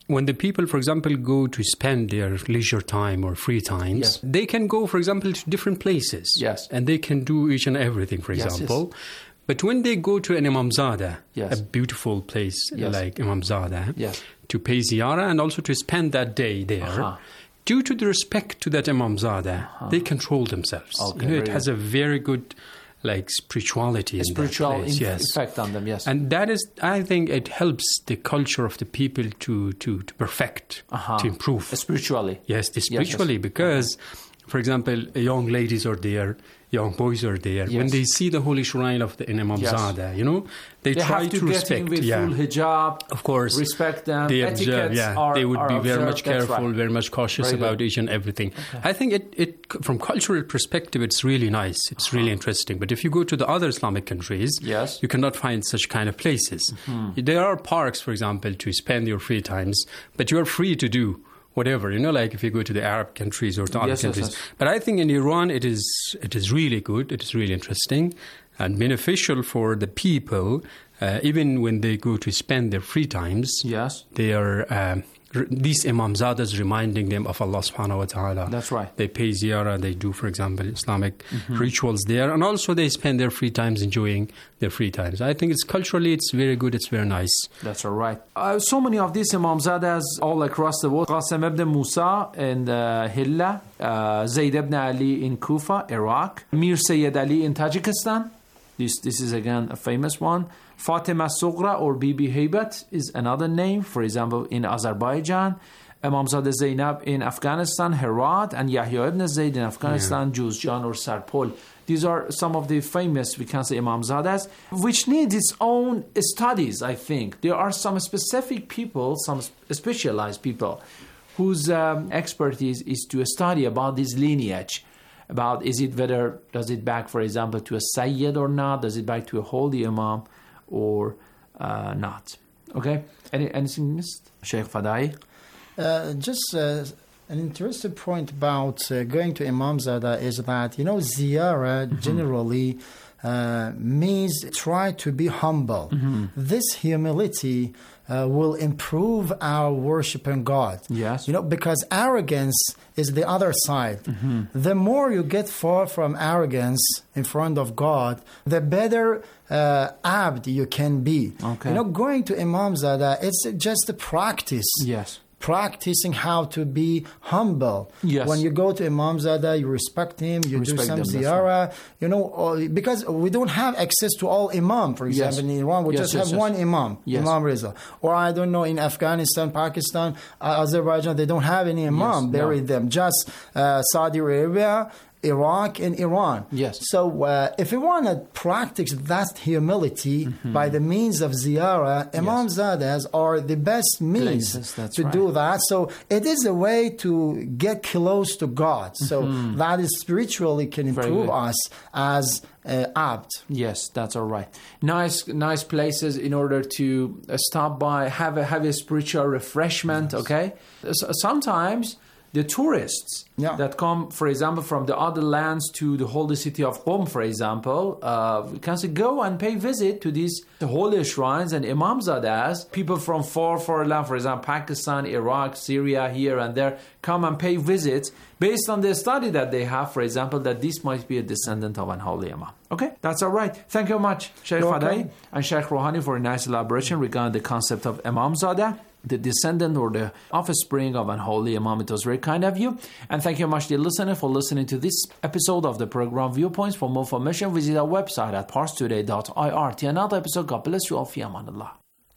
when the people, for example, go to spend their leisure time or free times, yes. they can go, for example, to different places. Yes. And they can do each and everything, for example. Yes, yes. But when they go to an Imamzada, yes. a beautiful place yes. like Imamzada, yes. to pay ziyarah and also to spend that day there, uh-huh. due to the respect to that Imamzada, uh-huh. they control themselves. Okay, you know, it has a very good like spirituality a in spiritual that place. Inf- yes. effect on them, yes. And that is, I think it helps the culture of the people to, to, to perfect, uh-huh. to improve. Spiritually. Yes, the spiritually, yes, yes. because, uh-huh. for example, young ladies are there, young boys are there. Yes. When they see the holy shrine of the Imamzada, yes. you know, they, they try have to, to get respect. In with yeah. full hijab, of course, respect them. They observe, yeah. are, they would are be observed. very much careful, right. very much cautious very about good. each and everything. Okay. I think it, it, from cultural perspective, it's really nice. It's uh-huh. really interesting. But if you go to the other Islamic countries, yes. you cannot find such kind of places. Mm-hmm. There are parks, for example, to spend your free times, but you are free to do whatever, you know, like if you go to the Arab countries or to other yes, countries. Yes, yes. But I think in Iran, it is it is really good. It is really interesting and beneficial for the people. Uh, even when they go to spend their free times, yes, they are um, r- these Imamzadas reminding them of Allah subhanahu wa ta'ala. That's right. They pay ziyarah, they do, for example, Islamic mm-hmm. rituals there, and also they spend their free times enjoying their free times. I think it's culturally, it's very good, it's very nice. That's all right. Uh, so many of these Imamzadas all across the world. Qasim ibn Musa in uh, Hilla, uh, Zayd ibn Ali in Kufa, Iraq, Mir Sayyid Ali in Tajikistan. This, this is again a famous one. Fatima Sughra or Bibi Haybat is another name, for example, in Azerbaijan. Imamzada Zainab in Afghanistan, Herat, and Yahya ibn Zayd in Afghanistan, yeah. Juzjan or Sarpol. These are some of the famous, we can say, Imamzadas, which need its own studies, I think. There are some specific people, some specialized people, whose um, expertise is to study about this lineage. About is it whether, does it back, for example, to a Sayyid or not? Does it back to a holy Imam or uh, not? Okay? Any, anything missed? Sheikh Fadai? Uh, just uh, an interesting point about uh, going to Imamzada is that, you know, ziyarah mm-hmm. generally uh, means try to be humble. Mm-hmm. This humility uh, will improve our worship in God. Yes. You know, because arrogance is the other side. Mm-hmm. The more you get far from arrogance in front of God, the better uh, abd you can be. Okay. You know, going to Imamzada, it's just a practice. Yes. Practicing how to be humble. Yes. When you go to Imamzada, you respect him, you respect do some them, ziyarah, right. you know, because we don't have access to all imam. For example, yes. in Iran, we yes, just yes, have yes. one imam, yes. Imam Reza. Or I don't know, in Afghanistan, Pakistan, uh, Azerbaijan, they don't have any imam yes, buried no. them. Just uh, Saudi Arabia, Iraq and Iran. Yes. So uh, if we want to practice that humility mm-hmm. by the means of ziyarah, Imamzadas yes. are the best means Places, to right. do that. So it is a way to get close to God. So mm-hmm. that is spiritually can improve us as uh, abd. Yes, that's all right. Nice, nice places in order to uh, stop by, have a have a spiritual refreshment. Yes. Okay. So, sometimes the tourists yeah. that come, for example, from the other lands to the holy city of Qom, for example, uh, we can say go and pay visit to these holy shrines and Imamzadas. People from far, far land, for example, Pakistan, Iraq, Syria, here and there, come and pay visits based on the study that they have, for example, that this might be a descendant of an holy Imam. Okay, that's all right. Thank you very much, Sheikh Fadai and Sheikh Rouhani, for a nice elaboration regarding the concept of Imamzada, the descendant or the offspring of an holy Imam. It was very kind of you. And thank you very much, dear listener, for listening to this episode of the program Viewpoints. For more information, visit our website at pars today dot I R. Till another episode, God bless you all. Fi amanillah.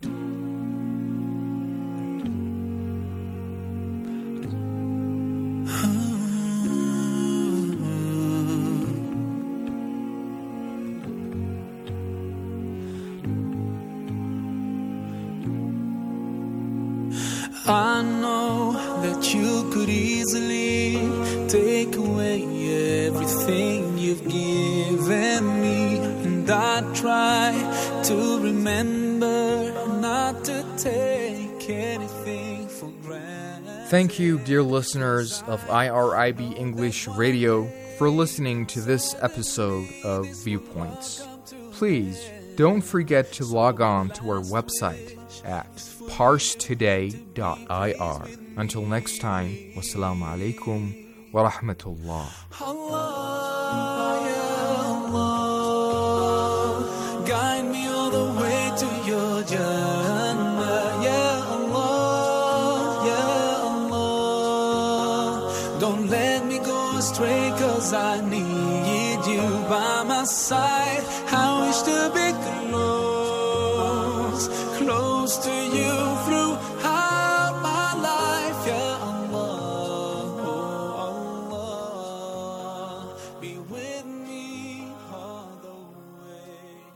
I know that you could easily take away everything you've given me, and I try to remember not to take anything for granted. Thank you, dear listeners of I R I B English Radio, for listening to this episode of Viewpoints. Please don't forget to log on to our website at parse today dot I R. Until next time, wassalamu alaikum wa rahmatullah. Allah, ya Allah, guide me all the way to your Jannah. Ya Allah, ya Allah, don't let me go astray, 'cause I need you by my side. I wish to be close, close to you throughout my life. Ya Allah, oh Allah, be with me all the way.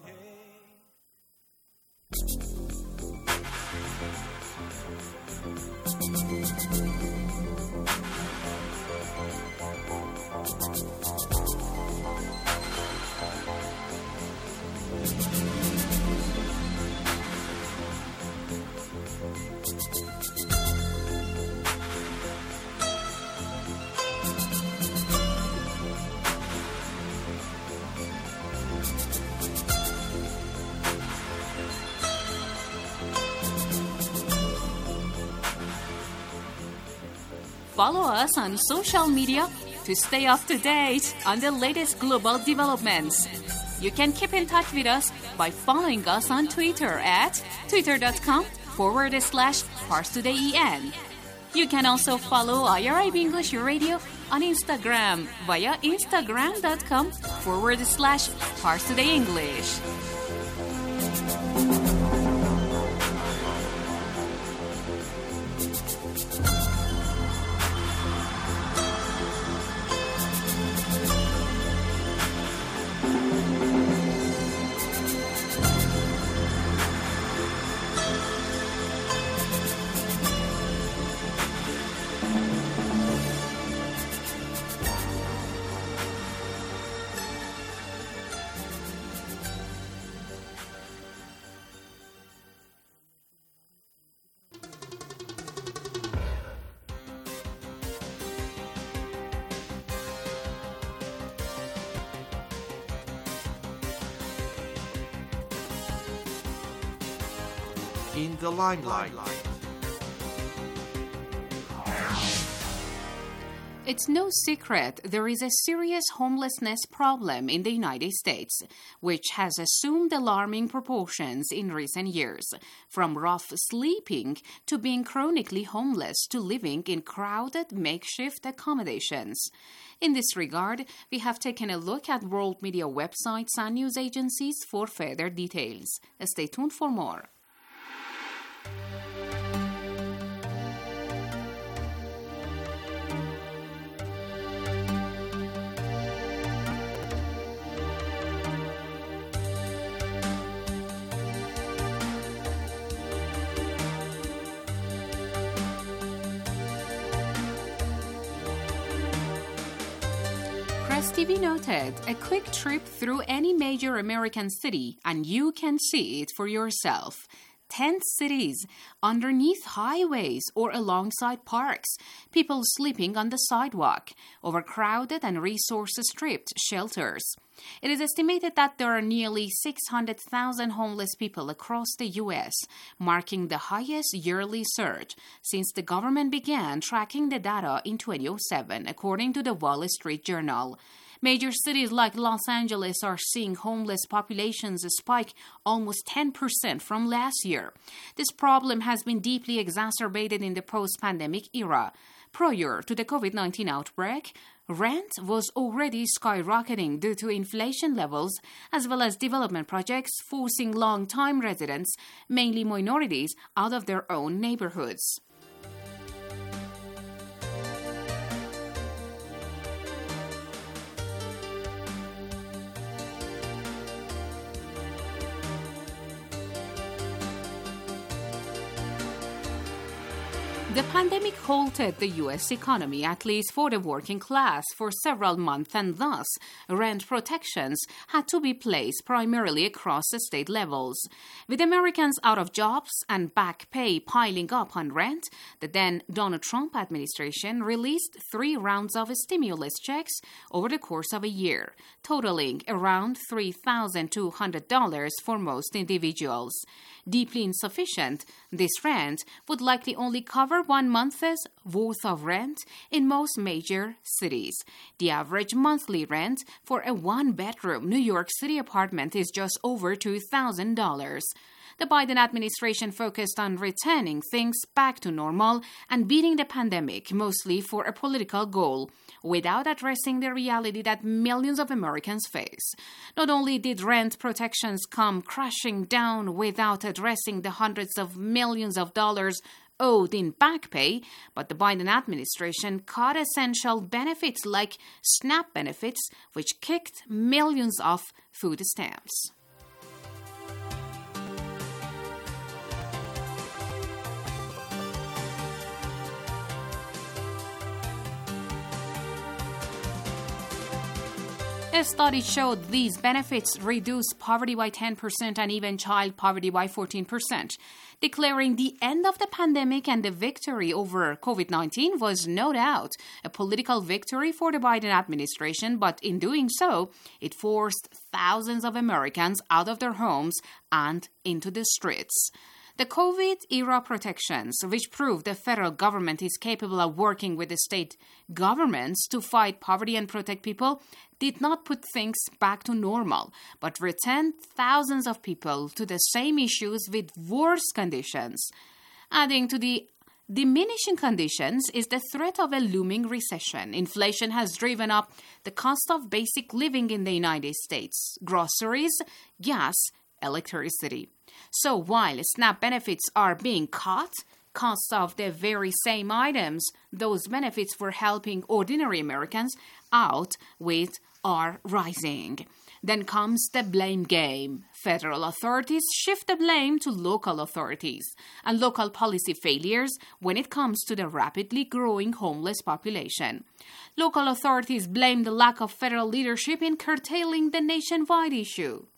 Follow us on social media to stay up to date on the latest global developments. You can keep in touch with us by following us on Twitter at twitter.com forward slash ParsTodayEN. You can also follow I R I B English Radio on Instagram via instagram.com forward slash ParsTodayEnglish. In the limelight. It's no secret there is a serious homelessness problem in the United States, which has assumed alarming proportions in recent years, from rough sleeping to being chronically homeless to living in crowded makeshift accommodations. In this regard, we have taken a look at world media websites and news agencies for further details. Stay tuned for more. Press T V noted, a quick trip through any major American city and you can see it for yourself. Tent cities, underneath highways or alongside parks, people sleeping on the sidewalk, overcrowded and resource-stripped shelters. It is estimated that there are nearly six hundred thousand homeless people across the U S, marking the highest yearly surge since the government began tracking the data in twenty oh seven, according to the Wall Street Journal. Major cities like Los Angeles are seeing homeless populations spike almost ten percent from last year. This problem has been deeply exacerbated in the post-pandemic era. Prior to the COVID nineteen outbreak, rent was already skyrocketing due to inflation levels, as well as development projects forcing long-time residents, mainly minorities, out of their own neighborhoods. The pandemic halted the U S economy, at least for the working class, for several months, and thus rent protections had to be placed primarily across the state levels. With Americans out of jobs and back pay piling up on rent, the then Donald Trump administration released three rounds of stimulus checks over the course of a year, totaling around three thousand two hundred dollars for most individuals. deeply insufficient. This rent would likely only cover one month's worth of rent in most major cities. The average monthly rent for a one-bedroom New York City apartment is just over two thousand dollars. The Biden administration focused on returning things back to normal and beating the pandemic, mostly for a political goal, without addressing the reality that millions of Americans face. Not only did rent protections come crashing down without addressing the hundreds of millions of dollars owed in back pay, but the Biden administration cut essential benefits like SNAP benefits, which kicked millions off food stamps. A study showed these benefits reduce poverty by ten percent and even child poverty by fourteen percent. Declaring the end of the pandemic and the victory over COVID nineteen was no doubt a political victory for the Biden administration, but in doing so, it forced thousands of Americans out of their homes and into the streets. The COVID-era protections, which prove the federal government is capable of working with the state governments to fight poverty and protect people, did not put things back to normal, but returned thousands of people to the same issues with worse conditions. Adding to the diminishing conditions is the threat of a looming recession. Inflation has driven up the cost of basic living in the United States: groceries, gas, electricity. So while SNAP benefits are being cut, costs of the very same items those benefits for helping ordinary Americans out with are rising. Then comes the blame game. Federal authorities shift the blame to local authorities and local policy failures when it comes to the rapidly growing homeless population. Local authorities blame the lack of federal leadership in curtailing the nationwide issue.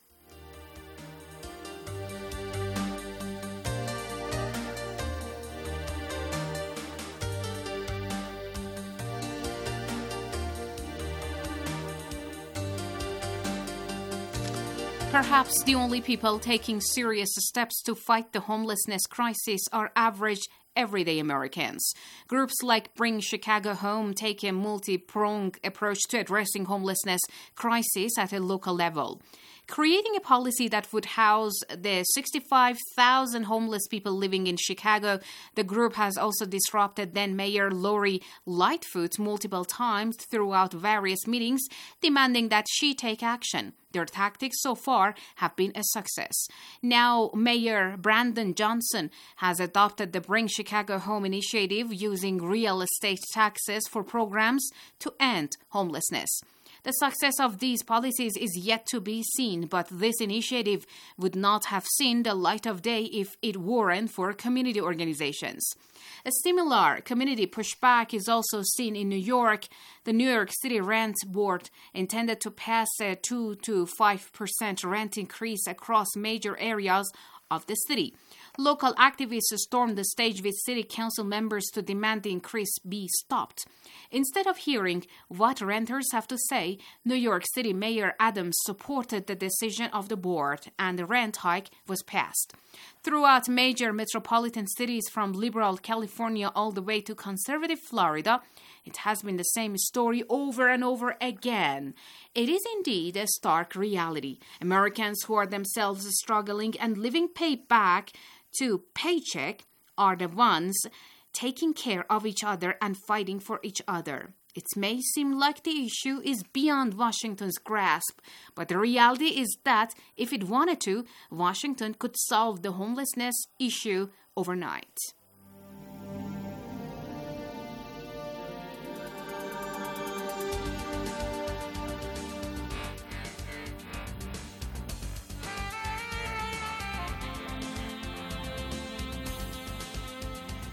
Perhaps the only people taking serious steps to fight the homelessness crisis are average, everyday Americans. Groups like Bring Chicago Home take a multi-pronged approach to addressing homelessness crisis at a local level. Creating a policy that would house the sixty-five thousand homeless people living in Chicago, the group has also disrupted then-Mayor Lori Lightfoot multiple times throughout various meetings, demanding that she take action. Their tactics so far have been a success. Now, Mayor Brandon Johnson has adopted the Bring Chicago Home initiative, using real estate taxes for programs to end homelessness. The success of these policies is yet to be seen, but this initiative would not have seen the light of day if it weren't for community organizations. A similar community pushback is also seen in New York. The New York City Rent Board intended to pass a two to five percent rent increase across major areas of the city. Local activists stormed the stage with city council members to demand the increase be stopped. Instead of hearing what renters have to say, New York City Mayor Adams supported the decision of the board, and the rent hike was passed. Throughout major metropolitan cities from liberal California all the way to conservative Florida, it has been the same story over and over again. It is indeed a stark reality. Americans who are themselves struggling and living payback to paycheck are the ones taking care of each other and fighting for each other. It may seem like the issue is beyond Washington's grasp, but the reality is that if it wanted to, Washington could solve the homelessness issue overnight.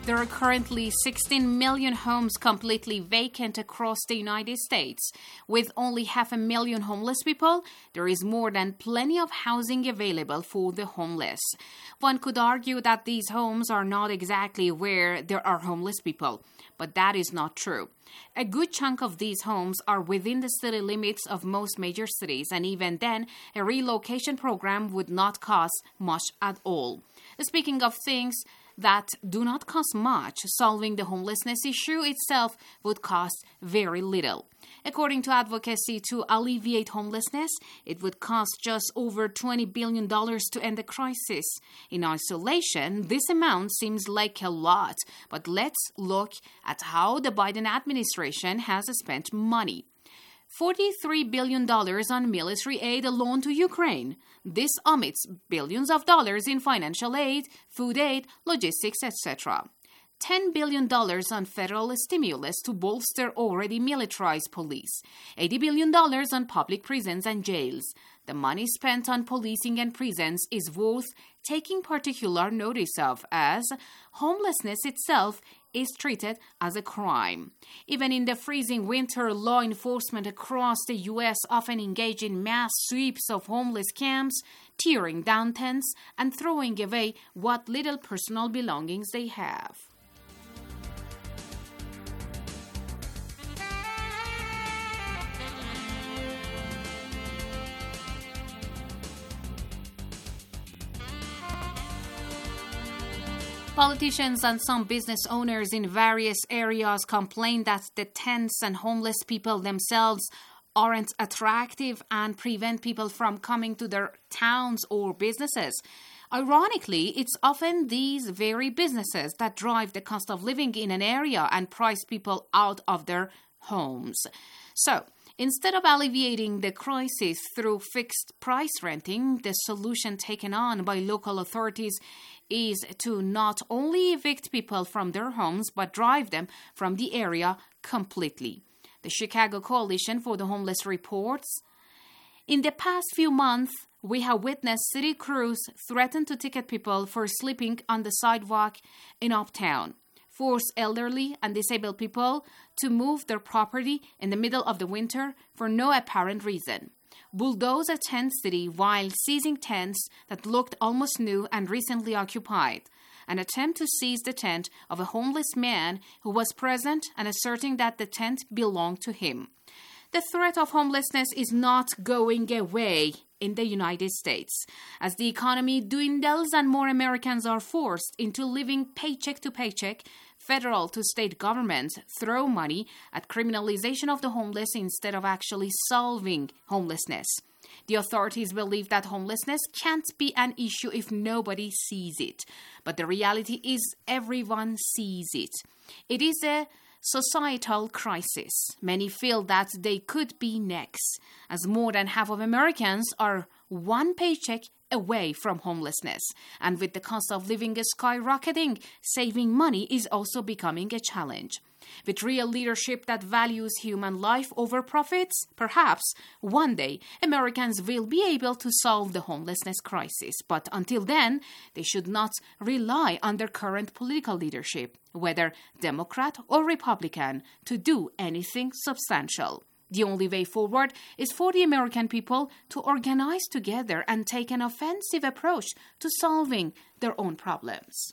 There are currently sixteen million homes completely vacant across the United States. With only half a million homeless people, there is more than plenty of housing available for the homeless. One could argue that these homes are not exactly where there are homeless people, but that is not true. A good chunk of these homes are within the city limits of most major cities, and even then, a relocation program would not cost much at all. Speaking of things that do not cost much, solving the homelessness issue itself would cost very little. According to Advocacy to Alleviate Homelessness, it would cost just over twenty billion dollars to end the crisis. In isolation, this amount seems like a lot, but let's look at how the Biden administration has spent money. forty-three billion dollars on military aid alone to Ukraine. This omits billions of dollars in financial aid, food aid, logistics, et cetera. ten billion dollars on federal stimulus to bolster already militarized police. eighty billion dollars on public prisons and jails. The money spent on policing and prisons is worth taking particular notice of, as homelessness itself is treated as a crime. Even in the freezing winter, law enforcement across the U S often engage in mass sweeps of homeless camps, tearing down tents and throwing away what little personal belongings they have. Politicians and some business owners in various areas complain that the tents and homeless people themselves aren't attractive and prevent people from coming to their towns or businesses. Ironically, it's often these very businesses that drive the cost of living in an area and price people out of their homes. So, instead of alleviating the crisis through fixed price renting, the solution taken on by local authorities is to not only evict people from their homes, but drive them from the area completely. The Chicago Coalition for the Homeless reports, in the past few months, we have witnessed city crews threaten to ticket people for sleeping on the sidewalk in Uptown, force elderly and disabled people to move their property in the middle of the winter for no apparent reason, bulldoze a tent city while seizing tents that looked almost new and recently occupied, and attempt to seize the tent of a homeless man who was present and asserting that the tent belonged to him. The threat of homelessness is not going away in the United States. As the economy dwindles and more Americans are forced into living paycheck to paycheck, federal to state governments throw money at criminalization of the homeless instead of actually solving homelessness. The authorities believe that homelessness can't be an issue if nobody sees it. But the reality is everyone sees it. It is a societal crisis. Many feel that they could be next, as more than half of Americans are one paycheck away from homelessness. And with the cost of living skyrocketing, saving money is also becoming a challenge. With real leadership that values human life over profits, perhaps one day Americans will be able to solve the homelessness crisis. But until then, they should not rely on their current political leadership, whether Democrat or Republican, to do anything substantial. The only way forward is for the American people to organize together and take an offensive approach to solving their own problems.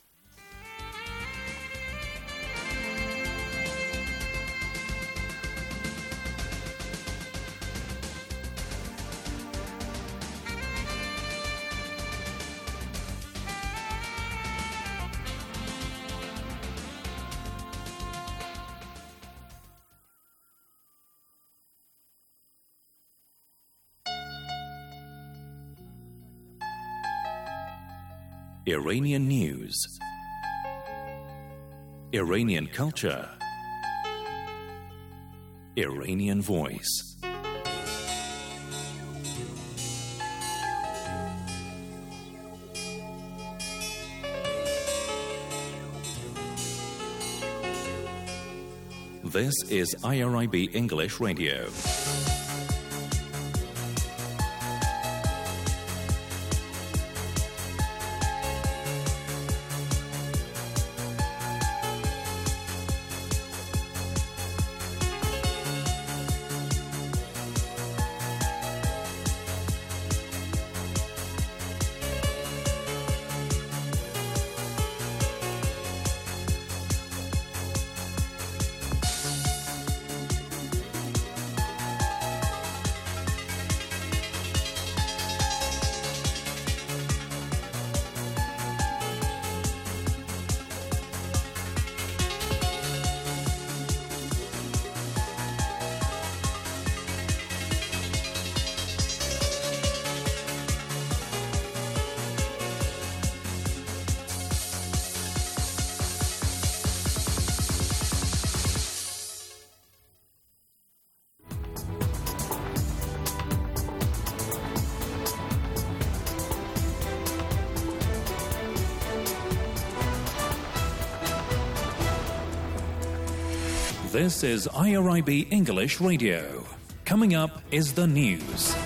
Iranian news, Iranian culture, Iranian voice. This is I R I B English Radio. This is I R I B English Radio. Coming up is the news.